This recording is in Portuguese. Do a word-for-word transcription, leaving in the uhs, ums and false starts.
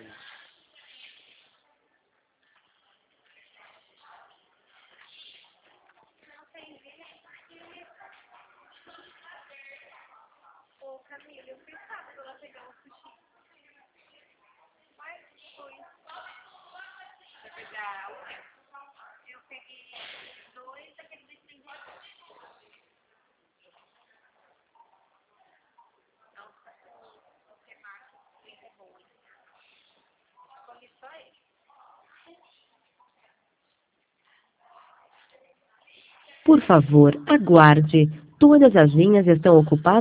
Ô, Camila, eu pensava pra ela pegar um sushi. Mas foi. Vai pegar o quê? Eu peguei dois daqueles de cem reais. Nossa, o temaki é bom. Come só ele. Por favor, aguarde. Todas as linhas estão ocupadas.